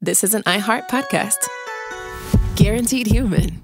This is an iHeart podcast. Guaranteed human.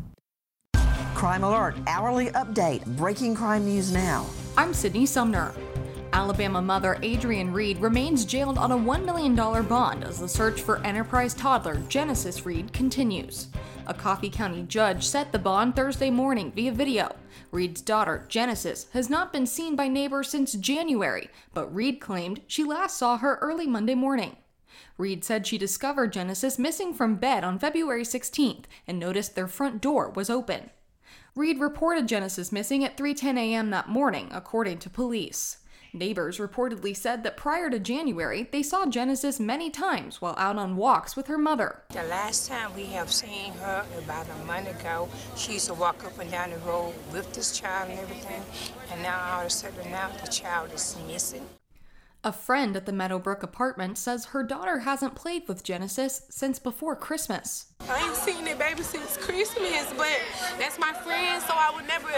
Crime Alert, hourly update, breaking crime news now. I'm Sydney Sumner. Alabama mother Adrienne Reed remains jailed on a $1 million bond as the search for Enterprise toddler Genesis Reed continues. A Coffee County judge set the bond Thursday morning via video. Reed's daughter, Genesis, has not been seen by neighbors since January, but Reed claimed she last saw her early Monday morning. Reed said she discovered Genesis missing from bed on February 16th and noticed their front door was open. Reed reported Genesis missing at 3:10 a.m. that morning, according to police. Neighbors reportedly said that prior to January, they saw Genesis many times while out on walks with her mother. The last time we have seen her, about a month ago, she used to walk up and down the road with this child and everything, and now all of a sudden now the child is missing. A friend at the Meadowbrook apartment says her daughter hasn't played with Genesis since before Christmas. I ain't seen that baby since Christmas, but that's my friend, so I would never,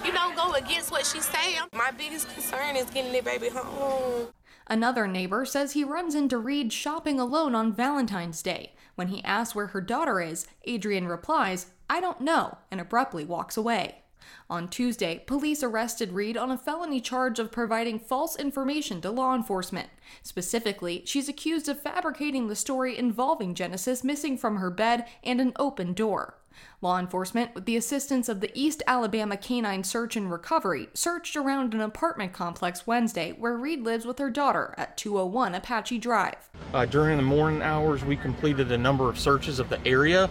go against what she's saying. My biggest concern is getting that baby home. Another neighbor says he runs into Reed shopping alone on Valentine's Day. When he asks where her daughter is, Adrienne replies, "I don't know," and abruptly walks away. On Tuesday, police arrested Reed on a felony charge of providing false information to law enforcement. Specifically, she's accused of fabricating the story involving Genesis missing from her bed and an open door. Law enforcement, with the assistance of the East Alabama Canine Search and Recovery, searched around an apartment complex Wednesday where Reed lives with her daughter at 201 Apache Drive. During the morning hours, we completed a number of searches of the area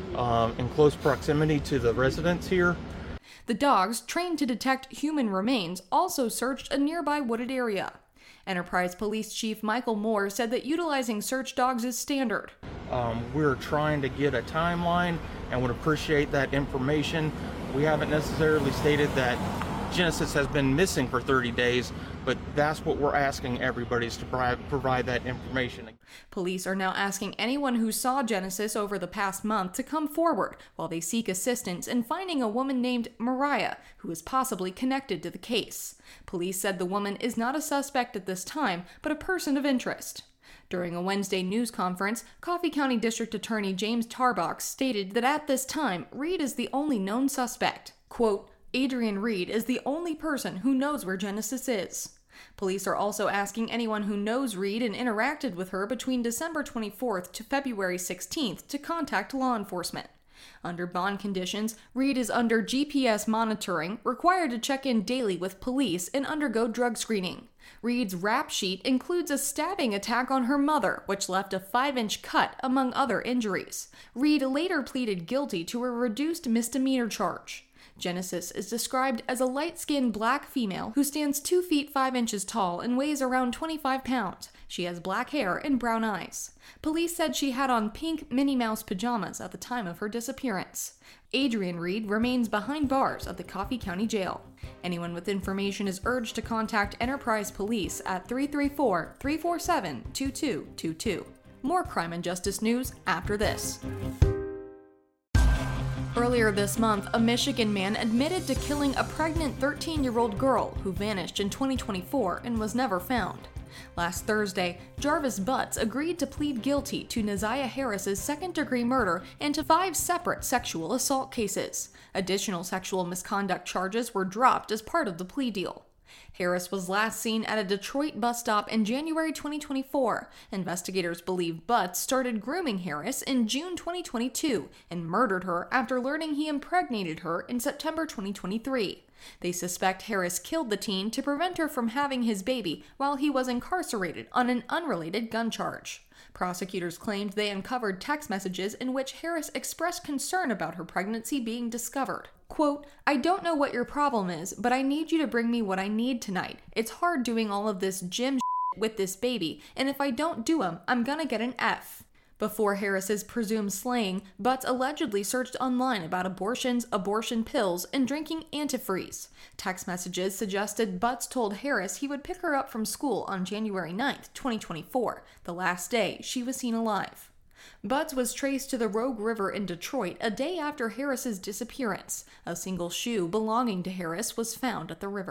in close proximity to the residents here. The dogs, trained to detect human remains, also searched a nearby wooded area. Enterprise Police Chief Michael Moore said that utilizing search dogs is standard. We're trying to get a timeline and would appreciate that information. We haven't necessarily stated that Genesis has been missing for 30 days, but that's what we're asking everybody is to provide that information. Police are now asking anyone who saw Genesis over the past month to come forward while they seek assistance in finding a woman named Mariah, who is possibly connected to the case. Police said the woman is not a suspect at this time, but a person of interest. During a Wednesday news conference, Coffee County District Attorney James Tarbox stated that at this time, Reed is the only known suspect. Quote, "Adrienne Reed is the only person who knows where Genesis is." Police are also asking anyone who knows Reed and interacted with her between December 24th to February 16th to contact law enforcement. Under bond conditions, Reed is under GPS monitoring, required to check in daily with police and undergo drug screening. Reed's rap sheet includes a stabbing attack on her mother, which left a 5-inch cut, among other injuries. Reed later pleaded guilty to a reduced misdemeanor charge. Genesis is described as a light-skinned black female who stands 2 feet 5 inches tall and weighs around 25 pounds. She has black hair and brown eyes. Police said she had on pink Minnie Mouse pajamas at the time of her disappearance. Adrienne Reed remains behind bars at the Coffee County Jail. Anyone with information is urged to contact Enterprise Police at 334-347-2222. More crime and justice news after this. Earlier this month, a Michigan man admitted to killing a pregnant 13-year-old girl who vanished in 2024 and was never found. Last Thursday, Jarvis Butts agreed to plead guilty to Naziah Harris's second-degree murder and to 5 separate sexual assault cases. Additional sexual misconduct charges were dropped as part of the plea deal. Harris was last seen at a Detroit bus stop in January 2024. Investigators believe Butts started grooming Harris in June 2022 and murdered her after learning he impregnated her in September 2023. They suspect Harris killed the teen to prevent her from having his baby while he was incarcerated on an unrelated gun charge. Prosecutors claimed they uncovered text messages in which Harris expressed concern about her pregnancy being discovered. Quote, "I don't know what your problem is, but I need you to bring me what I need tonight. It's hard doing all of this gym with this baby, and if I don't do 'em, I'm gonna get an F." Before Harris's presumed slaying, Butts allegedly searched online about abortions, abortion pills, and drinking antifreeze. Text messages suggested Butts told Harris he would pick her up from school on January 9th, 2024, the last day she was seen alive. Butts was traced to the Rogue River in Detroit a day after Harris's disappearance. A single shoe belonging to Harris was found at the river.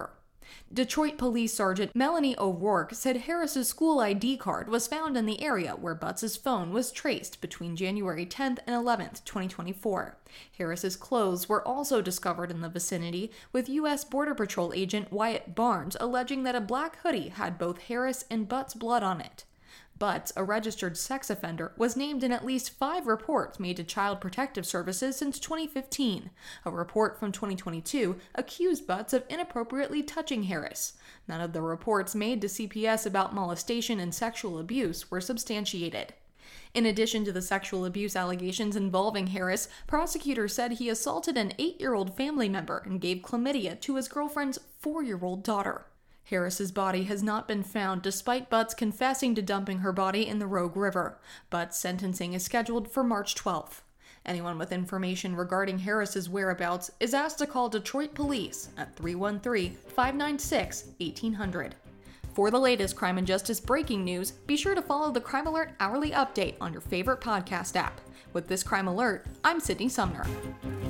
Detroit Police Sergeant Melanie O'Rourke said Harris's school ID card was found in the area where Butts' phone was traced between January 10th and 11th, 2024. Harris's clothes were also discovered in the vicinity, with U.S. Border Patrol agent Wyatt Barnes alleging that a black hoodie had both Harris and Butts' blood on it. Butts, a registered sex offender, was named in at least 5 reports made to Child Protective Services since 2015. A report from 2022 accused Butts of inappropriately touching Harris. None of the reports made to CPS about molestation and sexual abuse were substantiated. In addition to the sexual abuse allegations involving Harris, prosecutors said he assaulted an 8-year-old family member and gave chlamydia to his girlfriend's 4-year-old daughter. Harris's body has not been found despite Butts confessing to dumping her body in the Rogue River. Butts' sentencing is scheduled for March 12th. Anyone with information regarding Harris's whereabouts is asked to call Detroit Police at 313-596-1800. For the latest crime and justice breaking news, be sure to follow the Crime Alert Hourly Update on your favorite podcast app. With this Crime Alert, I'm Sydney Sumner.